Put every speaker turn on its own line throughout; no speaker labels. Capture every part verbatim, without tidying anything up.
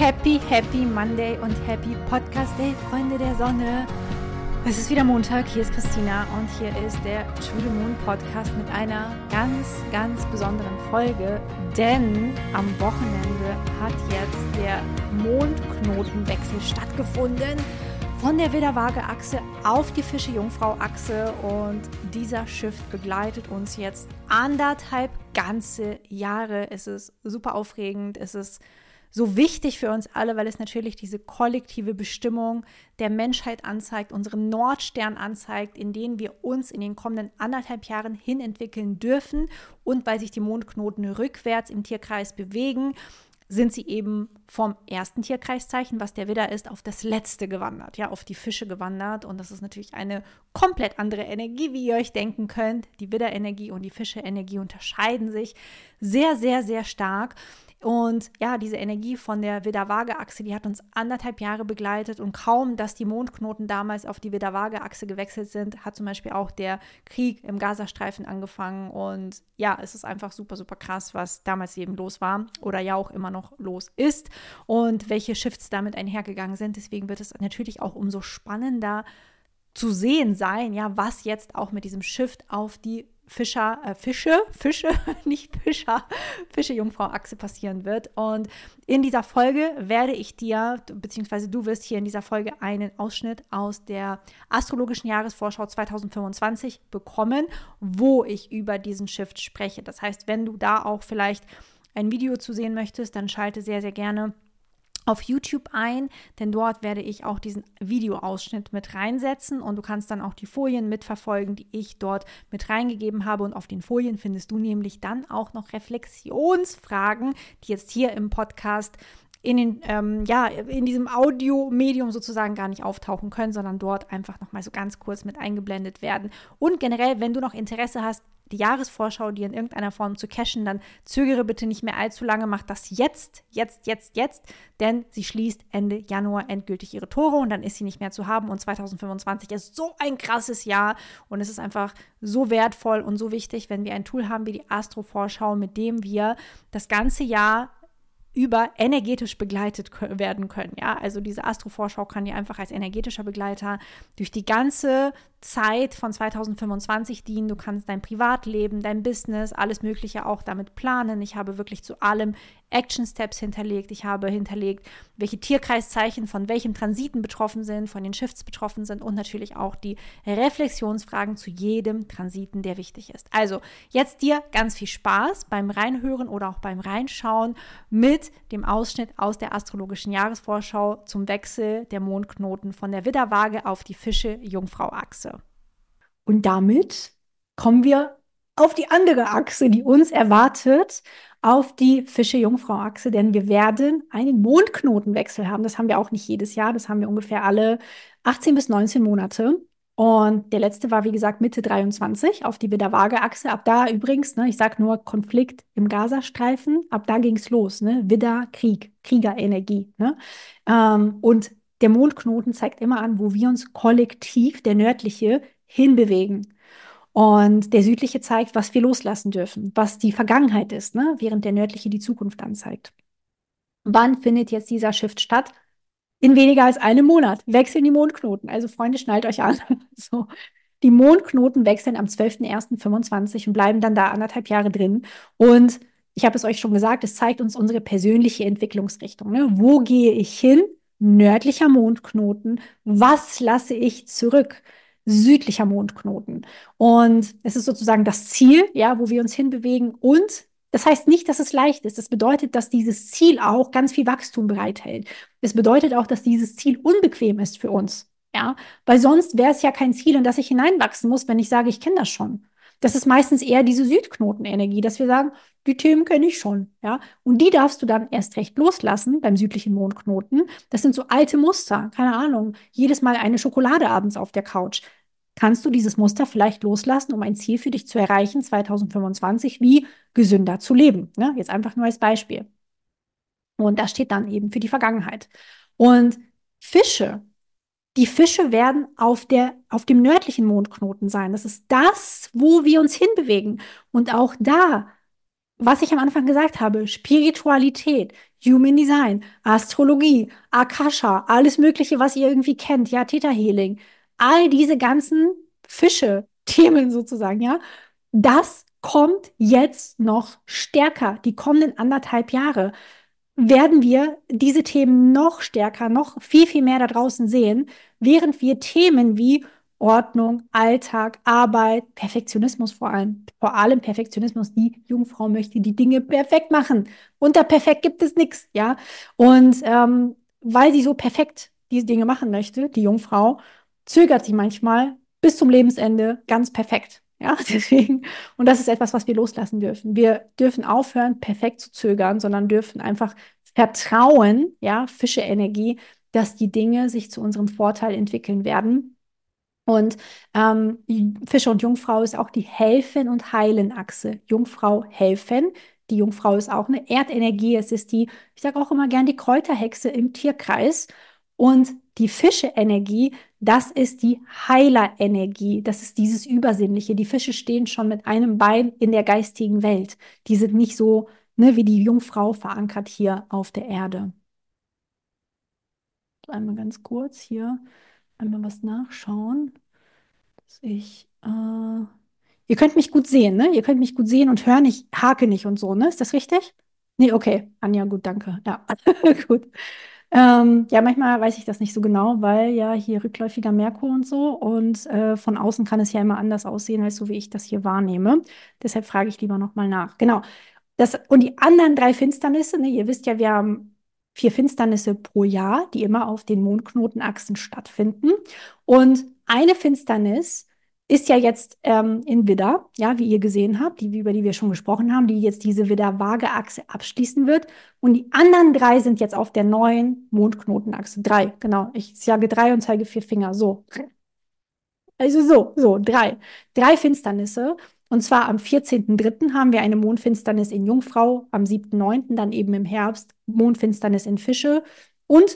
Happy, Happy Monday und Happy Podcast Day, Freunde der Sonne. Es ist wieder Montag, hier ist Christina und hier ist der True the Moon Podcast mit einer ganz, ganz besonderen Folge, denn am Wochenende hat jetzt der Mondknotenwechsel stattgefunden von der Widder-Waage-Achse auf die Fische-Jungfrau-Achse und dieser Shift begleitet uns jetzt anderthalb ganze Jahre. Es ist super aufregend, es ist so wichtig für uns alle, weil es natürlich diese kollektive Bestimmung der Menschheit anzeigt, unseren Nordstern anzeigt, in den wir uns in den kommenden anderthalb Jahren hin entwickeln dürfen. Und weil sich die Mondknoten rückwärts im Tierkreis bewegen, sind sie eben vom ersten Tierkreiszeichen, was der Widder ist, auf das letzte gewandert, ja, auf die Fische gewandert. Und das ist natürlich eine komplett andere Energie, wie ihr euch denken könnt. Die Widderenergie und die Fische-Energie unterscheiden sich sehr, sehr, sehr stark. Und ja, diese Energie von der Widder-Waage-Achse, die hat uns anderthalb Jahre begleitet und kaum, dass die Mondknoten damals auf die Widder-Waage-Achse gewechselt sind, hat zum Beispiel auch der Krieg im Gazastreifen angefangen und ja, es ist einfach super, super krass, was damals eben los war oder ja auch immer noch los ist und welche Shifts damit einhergegangen sind. Deswegen wird es natürlich auch umso spannender zu sehen sein, ja, was jetzt auch mit diesem Shift auf die Fischer, äh, Fische, Fische, nicht Fischer, Fische-Jungfrau-Achse passieren wird. Und in dieser Folge werde ich dir, beziehungsweise du wirst hier in dieser Folge einen Ausschnitt aus der astrologischen Jahresvorschau zwanzig fünfundzwanzig bekommen, wo ich über diesen Shift spreche. Das heißt, wenn du da auch vielleicht ein Video zu sehen möchtest, dann schalte sehr, sehr gerne auf YouTube ein, denn dort werde ich auch diesen Videoausschnitt mit reinsetzen und du kannst dann auch die Folien mitverfolgen, die ich dort mit reingegeben habe und auf den Folien findest du nämlich dann auch noch Reflexionsfragen, die jetzt hier im Podcast in den, ähm, ja, in diesem Audiomedium sozusagen gar nicht auftauchen können, sondern dort einfach nochmal so ganz kurz mit eingeblendet werden. Und generell, wenn du noch Interesse hast, die Jahresvorschau dir in irgendeiner Form zu cashen, dann zögere bitte nicht mehr allzu lange, mach das jetzt, jetzt, jetzt, jetzt, denn sie schließt Ende Januar endgültig ihre Tore und dann ist sie nicht mehr zu haben und zwanzig fünfundzwanzig ist so ein krasses Jahr und es ist einfach so wertvoll und so wichtig, wenn wir ein Tool haben wie die Astro-Vorschau, mit dem wir das ganze Jahr über energetisch begleitet werden können. Ja, also diese Astro-Vorschau kann dir einfach als energetischer Begleiter durch die ganze Zeit von zwanzig fünfundzwanzig dienen. Du kannst dein Privatleben, dein Business, alles Mögliche auch damit planen. Ich habe wirklich zu allem Action-Steps hinterlegt. Ich habe hinterlegt, welche Tierkreiszeichen von welchen Transiten betroffen sind, von den Shifts betroffen sind und natürlich auch die Reflexionsfragen zu jedem Transiten, der wichtig ist. Also jetzt dir ganz viel Spaß beim Reinhören oder auch beim Reinschauen mit dem Ausschnitt aus der astrologischen Jahresvorschau zum Wechsel der Mondknoten von der Widder-Waage auf die Fische-Jungfrau-Achse. Und damit kommen wir auf die andere Achse, die uns erwartet, auf die Fische-Jungfrau-Achse, denn wir werden einen Mondknotenwechsel haben. Das haben wir auch nicht jedes Jahr, das haben wir ungefähr alle achtzehn bis neunzehn Monate. Und der letzte war, wie gesagt, Mitte dreiundzwanzig auf die Widder-Waage-Achse. Ab da übrigens, ne, ich sage nur Konflikt im Gazastreifen, ab da ging es los, ne? Widder, Krieg, Kriegerenergie. Ne? Ähm, und der Mondknoten zeigt immer an, wo wir uns kollektiv, der nördliche, hinbewegen. Und der südliche zeigt, was wir loslassen dürfen, was die Vergangenheit ist, ne? Während der nördliche die Zukunft anzeigt. Wann findet jetzt dieser Shift statt? In weniger als einem Monat wechseln die Mondknoten. Also Freunde, schnallt euch an. So. Die Mondknoten wechseln am zwölften ersten fünfundzwanzig und bleiben dann da anderthalb Jahre drin. Und ich habe es euch schon gesagt, es zeigt uns unsere persönliche Entwicklungsrichtung. Ne? Wo gehe ich hin? Nördlicher Mondknoten. Was lasse ich zurück? Südlicher Mondknoten. Und es ist sozusagen das Ziel, ja, wo wir uns hinbewegen. Und das heißt nicht, dass es leicht ist. Das bedeutet, dass dieses Ziel auch ganz viel Wachstum bereithält. Es bedeutet auch, dass dieses Ziel unbequem ist für uns. Ja, weil sonst wäre es ja kein Ziel, in das ich hineinwachsen muss, wenn ich sage, ich kenne das schon. Das ist meistens eher diese Südknotenenergie, dass wir sagen, die Themen kenne ich schon. Ja, und die darfst du dann erst recht loslassen beim südlichen Mondknoten. Das sind so alte Muster, keine Ahnung. Jedes Mal eine Schokolade abends auf der Couch. Kannst du dieses Muster vielleicht loslassen, um ein Ziel für dich zu erreichen, zwanzig fünfundzwanzig, wie gesünder zu leben? Ne? Jetzt einfach nur als Beispiel. Und das steht dann eben für die Vergangenheit. Und Fische, die Fische werden auf der, auf dem nördlichen Mondknoten sein. Das ist das, wo wir uns hinbewegen. Und auch da was ich am Anfang gesagt habe, Spiritualität, Human Design, Astrologie, Akasha, alles Mögliche, was ihr irgendwie kennt, ja, Theta Healing, all diese ganzen Fische, Themen sozusagen, ja, das kommt jetzt noch stärker, die kommenden anderthalb Jahre werden wir diese Themen noch stärker, noch viel, viel mehr da draußen sehen, während wir Themen wie Ordnung, Alltag, Arbeit, Perfektionismus vor allem, vor allem Perfektionismus, die Jungfrau möchte die Dinge perfekt machen. Unter perfekt gibt es nichts, ja. Und ähm, weil sie so perfekt diese Dinge machen möchte, die Jungfrau, zögert sie manchmal bis zum Lebensende ganz perfekt. Ja, deswegen, und das ist etwas, was wir loslassen dürfen. Wir dürfen aufhören, perfekt zu zögern, sondern dürfen einfach vertrauen, ja, Fische-Energie, dass die Dinge sich zu unserem Vorteil entwickeln werden. Und ähm, Fische und Jungfrau ist auch die Helfen- und Heilen-Achse. Jungfrau helfen. Die Jungfrau ist auch eine Erdenergie. Es ist die, ich sage auch immer gern, die Kräuterhexe im Tierkreis. Und die Fische-Energie, das ist die Heilerenergie. Das ist dieses Übersinnliche. Die Fische stehen schon mit einem Bein in der geistigen Welt. Die sind nicht so, ne, wie die Jungfrau verankert hier auf der Erde. Einmal ganz kurz hier, einmal was nachschauen. Dass ich, äh, ihr könnt mich gut sehen, ne? Ihr könnt mich gut sehen und hören. Ich hake nicht und so, ne? Ist das richtig? Nee, okay. Anja, gut, danke. Ja, gut. Ähm, ja, manchmal weiß ich das nicht so genau, weil ja hier rückläufiger Merkur und so und äh, von außen kann es ja immer anders aussehen, als so wie ich das hier wahrnehme. Deshalb frage ich lieber nochmal nach. Genau. Das, und die anderen drei Finsternisse, ne, ihr wisst ja, wir haben vier Finsternisse pro Jahr, die immer auf den Mondknotenachsen stattfinden. Und eine Finsternis ist ja jetzt ähm, in Widder, ja, wie ihr gesehen habt, die, über die wir schon gesprochen haben, die jetzt diese Widder-Waage-Achse abschließen wird. Und die anderen drei sind jetzt auf der neuen Mondknotenachse. Drei, genau. Ich sage drei und zeige vier Finger. So. Also so, so, drei. Drei Finsternisse. Und zwar am vierzehnten dritten haben wir eine Mondfinsternis in Jungfrau, am siebten neunten dann eben im Herbst Mondfinsternis in Fische und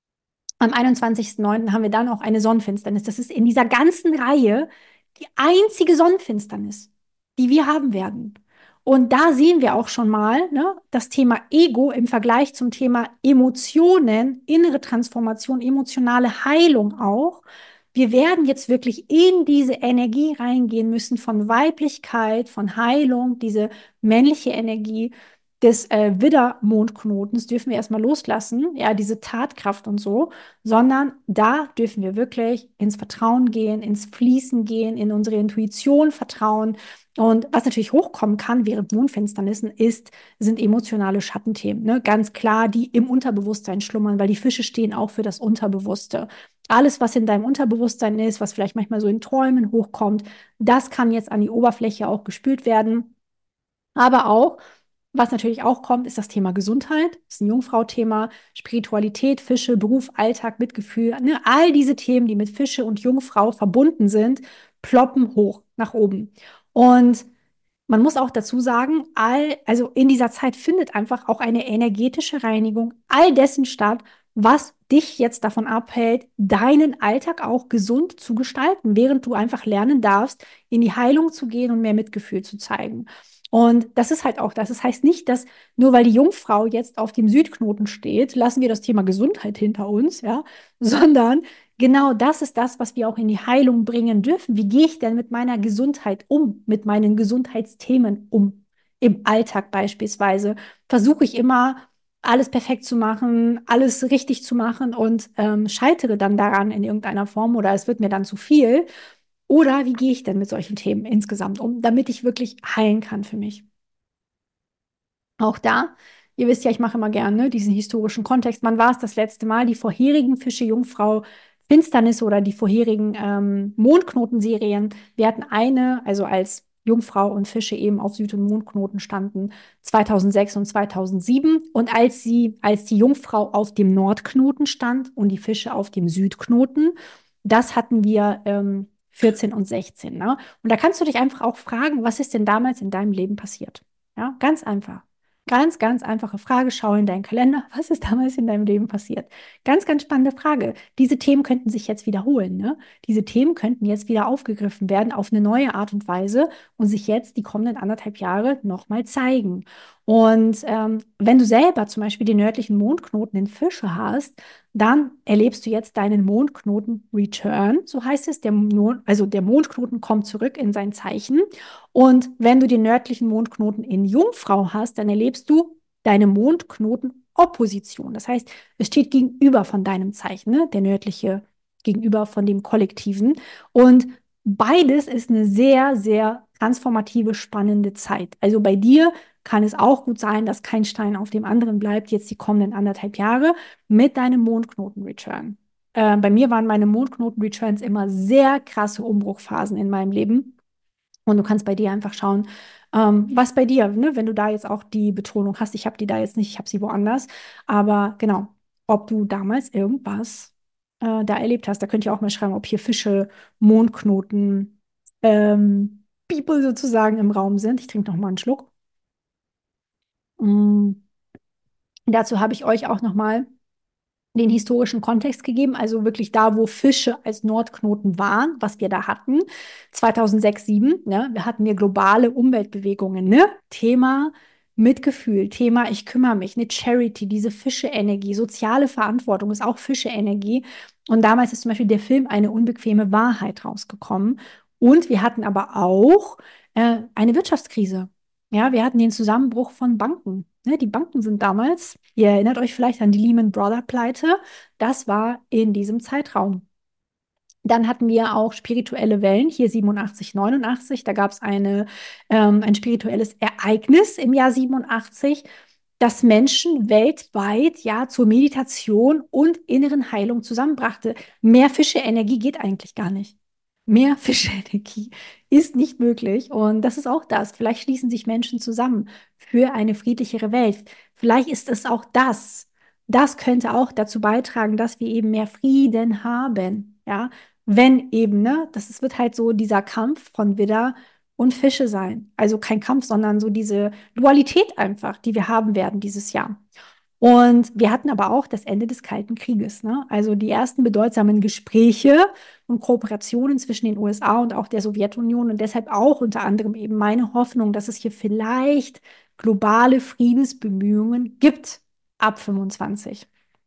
am einundzwanzigsten neunten haben wir dann auch eine Sonnenfinsternis. Das ist in dieser ganzen Reihe die einzige Sonnenfinsternis, die wir haben werden. Und da sehen wir auch schon mal, ne, das Thema Ego im Vergleich zum Thema Emotionen, innere Transformation, emotionale Heilung auch. Wir werden jetzt wirklich in diese Energie reingehen müssen von Weiblichkeit, von Heilung, diese männliche Energie des äh, Widder-Mondknotens dürfen wir erstmal loslassen, ja, diese Tatkraft und so, sondern da dürfen wir wirklich ins Vertrauen gehen, ins Fließen gehen, in unsere Intuition vertrauen. Und was natürlich hochkommen kann während Mondfinsternissen ist, sind emotionale Schattenthemen, ne? Ganz klar, die im Unterbewusstsein schlummern, weil die Fische stehen auch für das Unterbewusste. Alles, was in deinem Unterbewusstsein ist, was vielleicht manchmal so in Träumen hochkommt, das kann jetzt an die Oberfläche auch gespült werden. Aber auch, was natürlich auch kommt, ist das Thema Gesundheit. Das ist ein Jungfrau-Thema, Spiritualität, Fische, Beruf, Alltag, Mitgefühl. Ne? All diese Themen, die mit Fische und Jungfrau verbunden sind, ploppen hoch nach oben. Und man muss auch dazu sagen, all, also in dieser Zeit findet einfach auch eine energetische Reinigung all dessen statt, was dich jetzt davon abhält, deinen Alltag auch gesund zu gestalten, während du einfach lernen darfst, in die Heilung zu gehen und mehr Mitgefühl zu zeigen. Und das ist halt auch das. Das heißt nicht, dass nur weil die Jungfrau jetzt auf dem Südknoten steht, lassen wir das Thema Gesundheit hinter uns, ja, sondern genau das ist das, was wir auch in die Heilung bringen dürfen. Wie gehe ich denn mit meiner Gesundheit um, mit meinen Gesundheitsthemen um? Im Alltag beispielsweise versuche ich immer, alles perfekt zu machen, alles richtig zu machen und ähm, scheitere dann daran in irgendeiner Form oder es wird mir dann zu viel. Oder wie gehe ich denn mit solchen Themen insgesamt um, damit ich wirklich heilen kann für mich? Auch da, ihr wisst ja, ich mache immer gerne diesen historischen Kontext. Wann war es das letzte Mal? Die vorherigen Fische, Jungfrau, Finsternis oder die vorherigen ähm, Mondknotenserien. Wir hatten eine, also als Jungfrau und Fische eben auf Süd- und Mondknoten standen, zweitausendsechs und zweitausendsieben. Und als sie, als die Jungfrau auf dem Nordknoten stand und die Fische auf dem Südknoten, das hatten wir ähm, vierzehn und sechzehn. Ne? Und da kannst du dich einfach auch fragen, was ist denn damals in deinem Leben passiert? Ja, ganz einfach. Ganz, ganz einfache Frage. Schau in deinen Kalender. Was ist damals in deinem Leben passiert? Ganz, ganz spannende Frage. Diese Themen könnten sich jetzt wiederholen, ne? Diese Themen könnten jetzt wieder aufgegriffen werden auf eine neue Art und Weise und sich jetzt die kommenden anderthalb Jahre nochmal zeigen. Und ähm, wenn du selber zum Beispiel den nördlichen Mondknoten in Fische hast, dann erlebst du jetzt deinen Mondknoten Return, so heißt es. Der Mond, also der Mondknoten kommt zurück in sein Zeichen. Und wenn du den nördlichen Mondknoten in Jungfrau hast, dann erlebst du deine Mondknoten-Opposition. Das heißt, es steht gegenüber von deinem Zeichen, ne? Der nördliche gegenüber von dem Kollektiven. Und beides ist eine sehr, sehr transformative, spannende Zeit. Also bei dir kann es auch gut sein, dass kein Stein auf dem anderen bleibt, jetzt die kommenden anderthalb Jahre mit deinem Mondknoten-Return. Äh, bei mir waren meine Mondknoten-Returns immer sehr krasse Umbruchphasen in meinem Leben. Und du kannst bei dir einfach schauen, ähm, was bei dir, ne, wenn du da jetzt auch die Betonung hast, ich habe die da jetzt nicht, ich habe sie woanders, aber genau, ob du damals irgendwas äh, da erlebt hast. Da könnt ihr auch mal schreiben, ob hier Fische, Mondknoten, ähm, People sozusagen im Raum sind. Ich trinke noch mal einen Schluck. Mm. Dazu habe ich euch auch noch mal den historischen Kontext gegeben, also wirklich da, wo Fische als Nordknoten waren, was wir da hatten, zweitausendsechs, zweitausendsieben, ne? Wir hatten hier globale Umweltbewegungen, ne? Thema Mitgefühl, Thema ich kümmere mich, eine Charity, diese Fische-Energie, soziale Verantwortung ist auch Fische-Energie. Und damals ist zum Beispiel der Film Eine unbequeme Wahrheit rausgekommen. Und wir hatten aber auch äh, eine Wirtschaftskrise. Ja, wir hatten den Zusammenbruch von Banken. Ne, die Banken sind damals, ihr erinnert euch vielleicht an die Lehman Brothers Pleite, das war in diesem Zeitraum. Dann hatten wir auch spirituelle Wellen, hier siebenundachtzig, neunundachtzig. Da gab es eine, ähm, ein spirituelles Ereignis im Jahr siebenundachtzig, das Menschen weltweit ja zur Meditation und inneren Heilung zusammenbrachte. Mehr Fische-Energie geht eigentlich gar nicht. Mehr Fische-Energie ist nicht möglich. Und das ist auch das. Vielleicht schließen sich Menschen zusammen für eine friedlichere Welt. Vielleicht ist es auch das. Das könnte auch dazu beitragen, dass wir eben mehr Frieden haben. Ja, wenn eben, ne, das ist, wird halt so dieser Kampf von Widder und Fische sein. Also kein Kampf, sondern so diese Dualität einfach, die wir haben werden dieses Jahr. Und wir hatten aber auch das Ende des Kalten Krieges, ne? Also die ersten bedeutsamen Gespräche und Kooperationen zwischen den U S A und auch der Sowjetunion und deshalb auch unter anderem eben meine Hoffnung, dass es hier vielleicht globale Friedensbemühungen gibt ab fünfundzwanzig.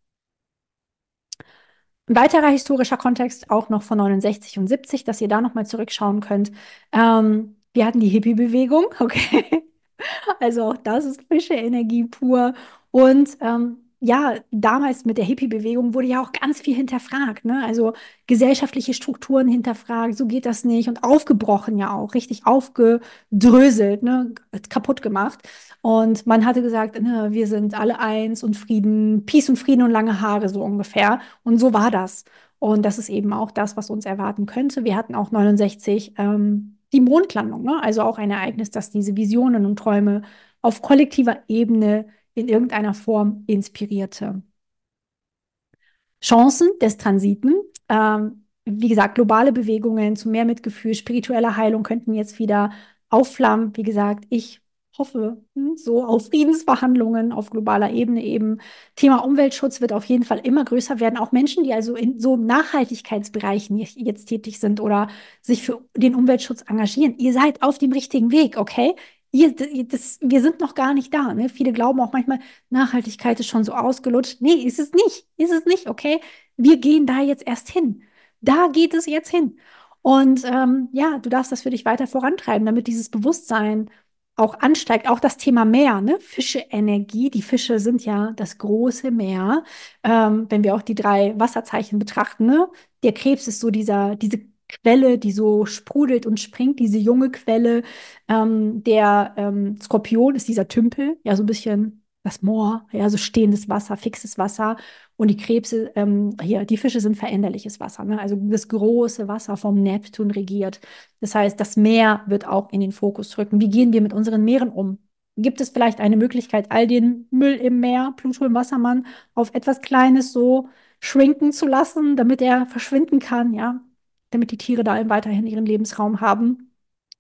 Ein weiterer historischer Kontext auch noch von neunundsechzig und siebzig, dass ihr da nochmal zurückschauen könnt. Ähm, wir hatten die Hippie-Bewegung, okay? Also auch das ist Fische-Energie pur. Und ähm, ja, damals mit der Hippie-Bewegung wurde ja auch ganz viel hinterfragt, ne? Also gesellschaftliche Strukturen hinterfragt, so geht das nicht. Und aufgebrochen ja auch, richtig aufgedröselt, ne? Kaputt gemacht. Und man hatte gesagt, ne, wir sind alle eins und Frieden, Peace und Frieden und lange Haare, so ungefähr. Und so war das. Und das ist eben auch das, was uns erwarten könnte. Wir hatten auch neunundsechzig ähm, die Mondlandung, ne? Also auch ein Ereignis, das diese Visionen und Träume auf kollektiver Ebene in irgendeiner Form inspirierte. Chancen des Transiten. Ähm, wie gesagt, globale Bewegungen zu mehr Mitgefühl, spiritueller Heilung könnten jetzt wieder aufflammen. Wie gesagt, ich hoffe hm, so auf Friedensverhandlungen auf globaler Ebene eben. Thema Umweltschutz wird auf jeden Fall immer größer werden. Auch Menschen, die also in so Nachhaltigkeitsbereichen jetzt tätig sind oder sich für den Umweltschutz engagieren. Ihr seid auf dem richtigen Weg, okay? Ihr, das, wir sind noch gar nicht da. Ne? Viele glauben auch manchmal, Nachhaltigkeit ist schon so ausgelutscht. Nee, ist es nicht. Ist es nicht, okay? Wir gehen da jetzt erst hin. Da geht es jetzt hin. Und ähm, ja, du darfst das für dich weiter vorantreiben, damit dieses Bewusstsein auch ansteigt. Auch das Thema Meer, ne? Fische-Energie. Die Fische sind ja das große Meer. Ähm, wenn wir auch die drei Wasserzeichen betrachten, ne? Der Krebs ist so dieser, diese Quelle, die so sprudelt und springt, diese junge Quelle. Ähm, der ähm, Skorpion ist dieser Tümpel, ja, so ein bisschen das Moor, ja, so stehendes Wasser, fixes Wasser. Und die Krebse, ähm, hier, die Fische sind veränderliches Wasser, ne? Also das große Wasser vom Neptun regiert. Das heißt, das Meer wird auch in den Fokus rücken. Wie gehen wir mit unseren Meeren um? Gibt es vielleicht eine Möglichkeit, all den Müll im Meer, Pluto im Wassermann, auf etwas Kleines so schrinken zu lassen, damit er verschwinden kann, ja? Damit die Tiere da weiterhin ihren Lebensraum haben?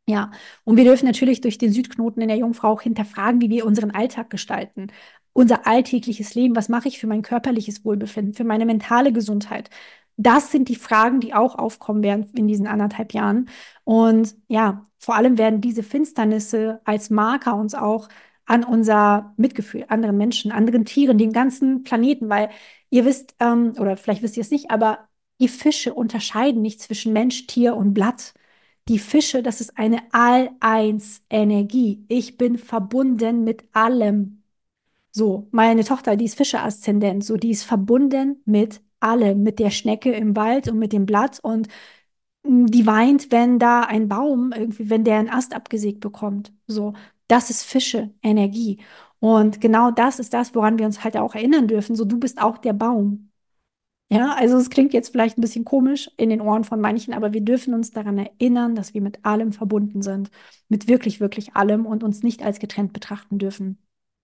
Ja, und wir dürfen natürlich durch den Südknoten in der Jungfrau auch hinterfragen, wie wir unseren Alltag gestalten. Unser alltägliches Leben, was mache ich für mein körperliches Wohlbefinden, für meine mentale Gesundheit? Das sind die Fragen, die auch aufkommen werden in diesen anderthalb Jahren. Und ja, vor allem werden diese Finsternisse als Marker uns auch an unser Mitgefühl, anderen Menschen, anderen Tieren, den ganzen Planeten, weil ihr wisst, ähm, oder vielleicht wisst ihr es nicht, aber die Fische unterscheiden nicht zwischen Mensch, Tier und Blatt. Die Fische, das ist eine All-Eins-Energie. Ich bin verbunden mit allem. So, meine Tochter, die ist Fische-Aszendent, so, die ist verbunden mit allem, mit der Schnecke im Wald und mit dem Blatt und mm, die weint, wenn da ein Baum irgendwie, wenn der einen Ast abgesägt bekommt. So, das ist Fische-Energie. Und genau das ist das, woran wir uns halt auch erinnern dürfen. So, du bist auch der Baum. Ja, also es klingt jetzt vielleicht ein bisschen komisch in den Ohren von manchen, aber wir dürfen uns daran erinnern, dass wir mit allem verbunden sind, mit wirklich, wirklich allem und uns nicht als getrennt betrachten dürfen.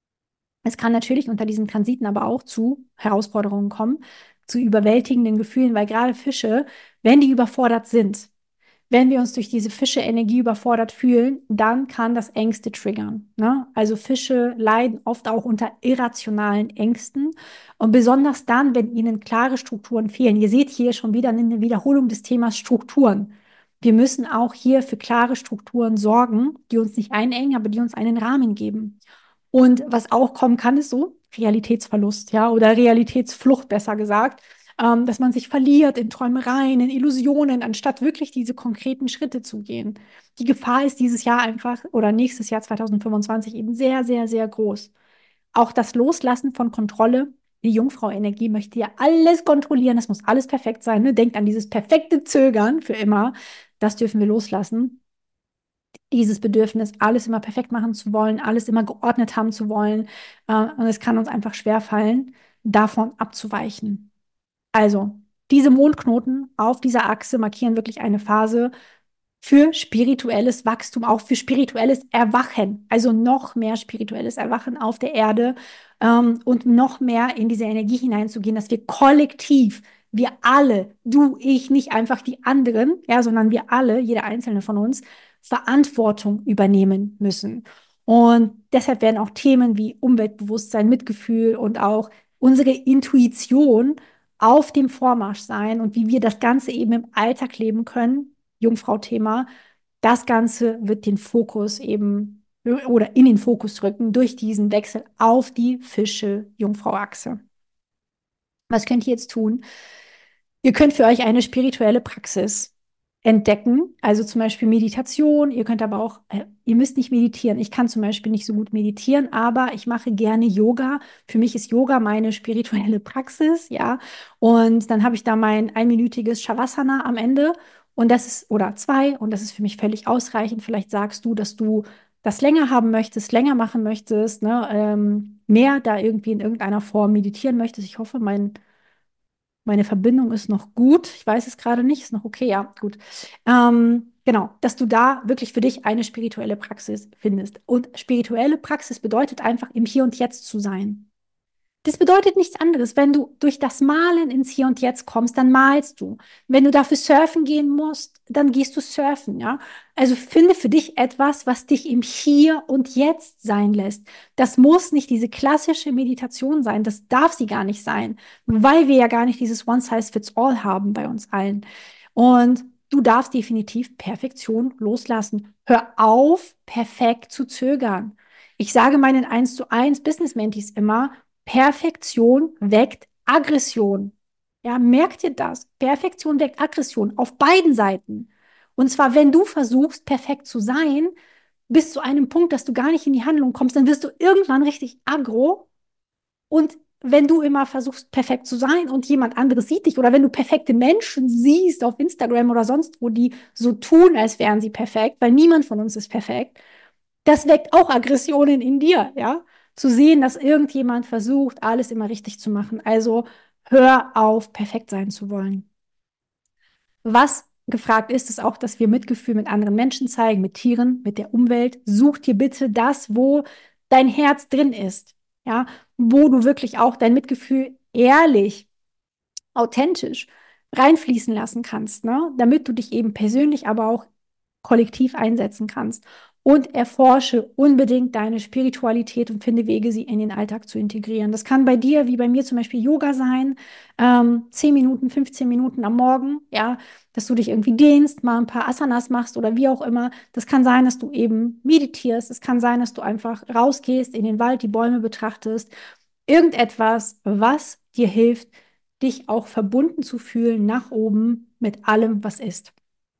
Es kann natürlich unter diesen Transiten aber auch zu Herausforderungen kommen, zu überwältigenden Gefühlen, weil gerade Fische, wenn die überfordert sind, wenn wir uns durch diese Fische-Energie überfordert fühlen, dann kann das Ängste triggern. Ne? Also Fische leiden oft auch unter irrationalen Ängsten und besonders dann, wenn ihnen klare Strukturen fehlen. Ihr seht hier schon wieder eine Wiederholung des Themas Strukturen. Wir müssen auch hier für klare Strukturen sorgen, die uns nicht einengen, aber die uns einen Rahmen geben. Und was auch kommen kann, ist so Realitätsverlust, ja, oder Realitätsflucht, besser gesagt, ähm, dass man sich verliert in Träumereien, in Illusionen, anstatt wirklich diese konkreten Schritte zu gehen. Die Gefahr ist dieses Jahr einfach oder nächstes Jahr zwanzig fünfundzwanzig eben sehr, sehr, sehr groß. Auch das Loslassen von Kontrolle. Die Jungfrau-Energie möchte ja alles kontrollieren, es muss alles perfekt sein. Ne? Denkt an dieses perfekte Zögern für immer. Das dürfen wir loslassen, dieses Bedürfnis, alles immer perfekt machen zu wollen, alles immer geordnet haben zu wollen. Äh, und es kann uns einfach schwerfallen, davon abzuweichen. Also, diese Mondknoten auf dieser Achse markieren wirklich eine Phase für spirituelles Wachstum, auch für spirituelles Erwachen, also noch mehr spirituelles Erwachen auf der Erde ähm, und noch mehr in diese Energie hineinzugehen, dass wir kollektiv, wir alle, du, ich, nicht einfach die anderen, ja, sondern wir alle, jeder einzelne von uns, Verantwortung übernehmen müssen. Und deshalb werden auch Themen wie Umweltbewusstsein, Mitgefühl und auch unsere Intuition auf dem Vormarsch sein und wie wir das Ganze eben im Alltag leben können. Jungfrau-Thema. Das Ganze wird den Fokus eben oder in den Fokus rücken durch diesen Wechsel auf die Fische-Jungfrau-Achse. Was könnt ihr jetzt tun? Ihr könnt für euch eine spirituelle Praxis entdecken, also zum Beispiel Meditation. Ihr könnt aber auch, äh, ihr müsst nicht meditieren. Ich kann zum Beispiel nicht so gut meditieren, aber ich mache gerne Yoga. Für mich ist Yoga meine spirituelle Praxis, ja. Und dann habe ich da mein einminütiges Shavasana am Ende und das ist, oder zwei, und das ist für mich völlig ausreichend. Vielleicht sagst du, dass du das länger haben möchtest, länger machen möchtest, ne, ähm, mehr da irgendwie in irgendeiner Form meditieren möchtest. Ich hoffe, mein meine Verbindung ist noch gut. Ich weiß es gerade nicht. Ist noch okay, ja, gut. Ähm, genau, dass du da wirklich für dich eine spirituelle Praxis findest. Und spirituelle Praxis bedeutet einfach, im Hier und Jetzt zu sein. Das bedeutet nichts anderes. Wenn du durch das Malen ins Hier und Jetzt kommst, dann malst du. Wenn du dafür surfen gehen musst, dann gehst du surfen, ja. Also finde für dich etwas, was dich im Hier und Jetzt sein lässt. Das muss nicht diese klassische Meditation sein. Das darf sie gar nicht sein, weil wir ja gar nicht dieses One Size Fits All haben bei uns allen. Und du darfst definitiv Perfektion loslassen. Hör auf, perfekt zu zögern. Ich sage meinen eins zu eins Business Mentees immer, Perfektion weckt Aggression. Ja, merkt ihr das? Perfektion weckt Aggression auf beiden Seiten. Und zwar, wenn du versuchst, perfekt zu sein, bis zu einem Punkt, dass du gar nicht in die Handlung kommst, dann wirst du irgendwann richtig aggro. Und wenn du immer versuchst, perfekt zu sein und jemand anderes sieht dich, oder wenn du perfekte Menschen siehst auf Instagram oder sonst wo, die so tun, als wären sie perfekt, weil niemand von uns ist perfekt, das weckt auch Aggressionen in dir, ja. Zu sehen, dass irgendjemand versucht, alles immer richtig zu machen. Also hör auf, perfekt sein zu wollen. Was gefragt ist, ist auch, dass wir Mitgefühl mit anderen Menschen zeigen, mit Tieren, mit der Umwelt. Such dir bitte das, wo dein Herz drin ist, ja, wo du wirklich auch dein Mitgefühl ehrlich, authentisch reinfließen lassen kannst, ne? Damit du dich eben persönlich, aber auch kollektiv einsetzen kannst. Und erforsche unbedingt deine Spiritualität und finde Wege, sie in den Alltag zu integrieren. Das kann bei dir, wie bei mir zum Beispiel Yoga sein, ähm, zehn Minuten, fünfzehn Minuten am Morgen, ja, dass du dich irgendwie dehnst, mal ein paar Asanas machst oder wie auch immer. Das kann sein, dass du eben meditierst. Es kann sein, dass du einfach rausgehst, in den Wald, die Bäume betrachtest. Irgendetwas, was dir hilft, dich auch verbunden zu fühlen nach oben mit allem, was ist.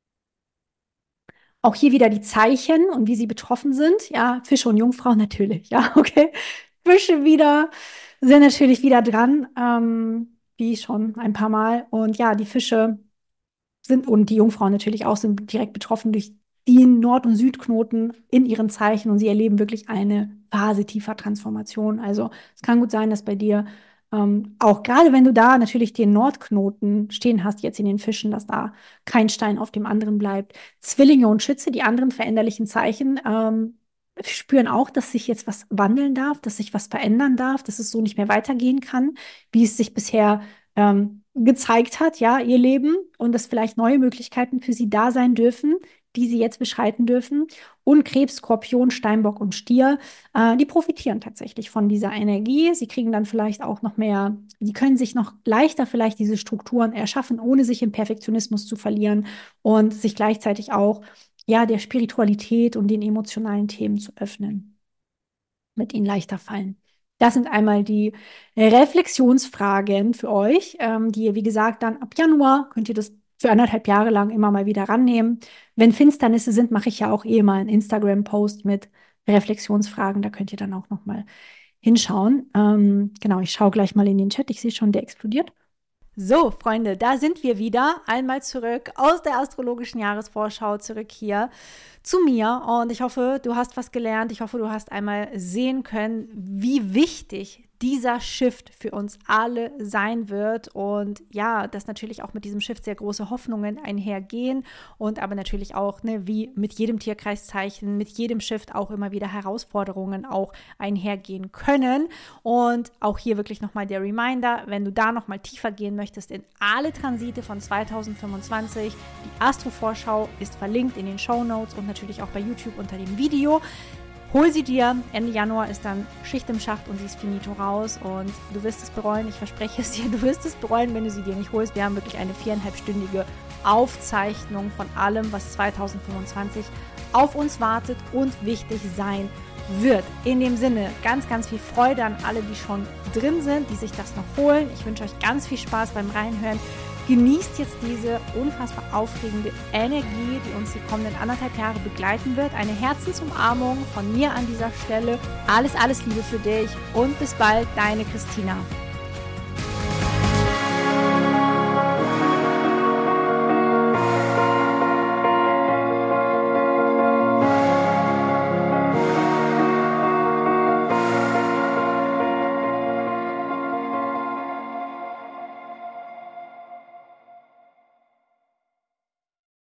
Auch hier wieder die Zeichen und wie sie betroffen sind. Ja, Fische und Jungfrau natürlich. Ja, okay. Fische wieder sind natürlich wieder dran, ähm, wie schon ein paar Mal. Und ja, die Fische sind und die Jungfrauen natürlich auch sind direkt betroffen durch die Nord- und Südknoten in ihren Zeichen und sie erleben wirklich eine Phase tiefer Transformation. Also es kann gut sein, dass bei dir ähm, auch gerade wenn du da natürlich den Nordknoten stehen hast, jetzt in den Fischen, dass da kein Stein auf dem anderen bleibt. Zwillinge und Schütze, die anderen veränderlichen Zeichen, ähm, spüren auch, dass sich jetzt was wandeln darf, dass sich was verändern darf, dass es so nicht mehr weitergehen kann, wie es sich bisher ähm, gezeigt hat, ja, ihr Leben und dass vielleicht neue Möglichkeiten für sie da sein dürfen, die sie jetzt beschreiten dürfen. Und Krebs, Skorpion, Steinbock und Stier, äh, die profitieren tatsächlich von dieser Energie. Sie kriegen dann vielleicht auch noch mehr, die können sich noch leichter vielleicht diese Strukturen erschaffen, ohne sich im Perfektionismus zu verlieren und sich gleichzeitig auch ja der Spiritualität und den emotionalen Themen zu öffnen, mit ihnen leichter fallen. Das sind einmal die Reflexionsfragen für euch, ähm, die ihr, wie gesagt, dann ab Januar könnt ihr das für anderthalb Jahre lang immer mal wieder rannehmen. Wenn Finsternisse sind, mache ich ja auch eh mal einen Instagram-Post mit Reflexionsfragen. Da könnt ihr dann auch noch mal hinschauen. Ähm, genau, ich schaue gleich mal in den Chat. Ich sehe schon, der explodiert. So, Freunde, da sind wir wieder. Einmal zurück aus der astrologischen Jahresvorschau, zurück hier zu mir. Und ich hoffe, du hast was gelernt. Ich hoffe, du hast einmal sehen können, wie wichtig dieser Shift für uns alle sein wird und ja, dass natürlich auch mit diesem Shift sehr große Hoffnungen einhergehen und aber natürlich auch, ne, wie mit jedem Tierkreiszeichen, mit jedem Shift auch immer wieder Herausforderungen auch einhergehen können und auch hier wirklich nochmal der Reminder, wenn du da nochmal tiefer gehen möchtest in alle Transite von zweitausendfünfundzwanzig, die Astro-Vorschau ist verlinkt in den Shownotes und natürlich auch bei YouTube unter dem Video. Hol sie dir, Ende Januar ist dann Schicht im Schacht und sie ist finito raus und du wirst es bereuen, ich verspreche es dir, du wirst es bereuen, wenn du sie dir nicht holst. Wir haben wirklich eine viereinhalbstündige Aufzeichnung von allem, was zweitausendfünfundzwanzig auf uns wartet und wichtig sein wird. In dem Sinne, ganz, ganz viel Freude an alle, die schon drin sind, die sich das noch holen. Ich wünsche euch ganz viel Spaß beim Reinhören. Genießt jetzt diese unfassbar aufregende Energie, die uns die kommenden anderthalb Jahre begleiten wird. Eine Herzensumarmung von mir an dieser Stelle. Alles, alles Liebe für dich und bis bald, deine Christina.